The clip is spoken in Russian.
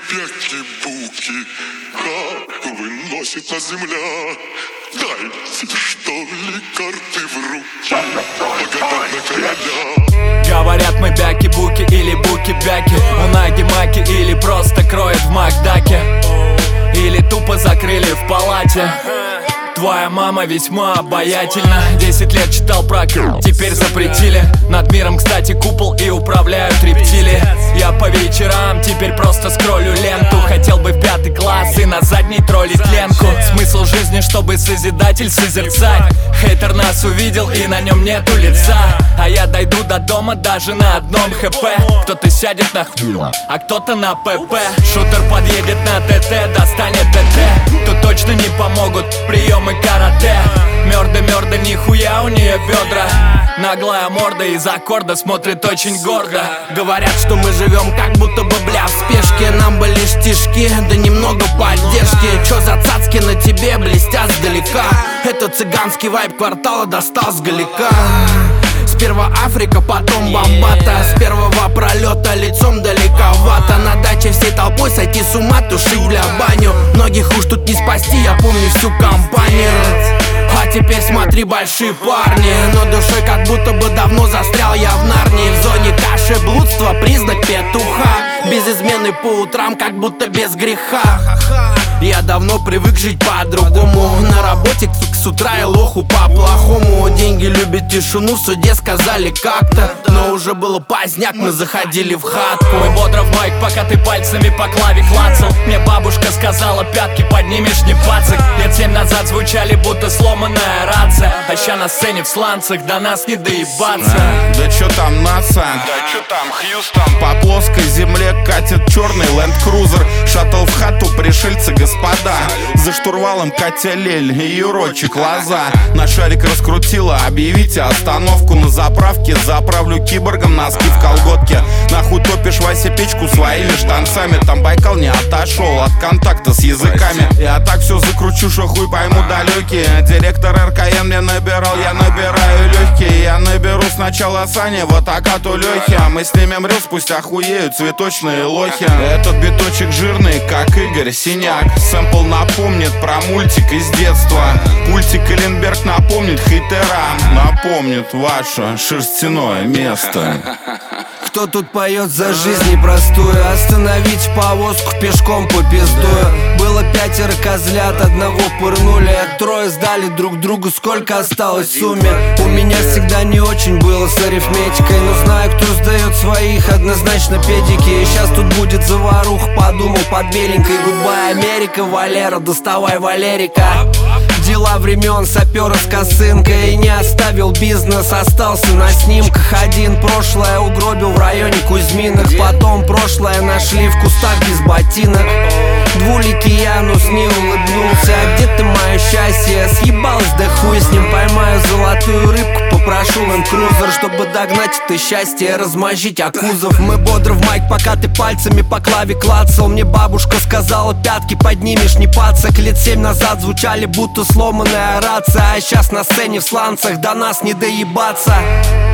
пяки-буки, как выносит на земля. Дайте, что ли, карты в руки, погадать на короля. Говорят, мы бяки-буки или буки-бяки, унаги-маки или просто кроют в Макдаке, или тупо закрыли в палате. Твоя мама весьма обаятельна. 10 лет читал про теперь запретили. Над миром, кстати, купол и управляют рептилии. Я по вечерам теперь просто скроллю ленту. Хотел бы в 5 класс и на задней троллить ленку. Смысл жизни, чтобы созидатель созерцать. Хейтер нас увидел и на нем нету лица. А я дойду до дома даже на одном хп. Кто-то сядет на а кто-то на ПП. Шутер подъедет на ТТ, достанет ТТ. Тут точно не помогут приемы карате. Мёрда, нихуя у нее бедра. Наглая морда из аккорда смотрит очень гордо. Говорят, что мы живем как будто бы, бля, в спешке. Нам бы лишь стишки, да немного поддержки. Чё за цацки на тебе блестят сдалека? Это цыганский вайб квартала достал сгалека. Сперва Африка, потом Бомбата. С первого пролета лицом далековато. На даче всей толпой сойти с ума, тушить для баню. Многих уж тут не спасти, я помню всю компанию. А теперь смотри, большие парни. Но душой как будто бы давно застрял я в Нарнии. В зоне каши, блудства, признак петуха. Без измены по утрам, как будто без греха. Я давно привык жить по-другому. На работе с утра и лоху по-плохому. Деньги любят тишину, в суде сказали как-то. Но уже было поздняк, мы заходили в хатку. Мы бодро в майк, пока ты пальцами по клаве клацал. Мне бабушка сказала, пятки поднимешь, не пацик. Лет 7 назад звучали, будто сломанная рация. А ща на сцене в сланцах, до нас не доебаться. Да чё там НАСА? Да чё там Хьюстон? По плоской земле катит черный ленд-крузер. Шаттл в хату, пришельцы господа. За штурвалом Катя Лель и юрочек Лоза. На шарик раскрутила, объявите остановку на заправке. Заправлю киборгом носки в колготке. Нахуй топишь, Вася, печку своими штанцами. Там Байкал не отошел от контакта с языками. Я так все закручу, что хуй пойму далекие. Директор РКН мне набирал, я набираю легкие. Я наберу сначала Сани, вот так от у Лехи. А мы снимем рилс, пусть охуеют цветочные лохи. Этот биточек жирный, как Игорь Синяк. Сэмпл напомнит про мультик из детства. Пультик Эленберг напомнит хейтера. Напомнит ваше шерстяное место. Кто тут поет за жизнь непростую? Остановить повозку пешком по пиздую. Было 5 козлят, одного пырнули. 3 сдали друг другу, сколько осталось в сумме. У меня всегда не очень было с арифметикой, но знаю, кто сдает своих, однозначно педики. И сейчас тут будет заваруха, подумал под беленькой. Гудбай, Америка, Валера, доставай Валерика. Дела времен сапера с косынкой. И не оставил бизнес, остался на снимках. Один прошлое угробил в районе Кузьминок. Потом прошлое нашли в кустах без ботинок. Двуликий Янус не улыбнулся. А где ты, мое счастье? Съебалась, да хуй с ним. Поймаю золотую рыбку, попрошу ленд-крузер, чтобы догнать это счастье, размозжить о кузов. Мы бодро в майк, пока ты пальцами по клаве клацал. Мне бабушка сказала, пятки поднимешь, не пацак. Лет 7 назад звучали, будто сломанная рация. А сейчас на сцене в сланцах, до нас не доебаться.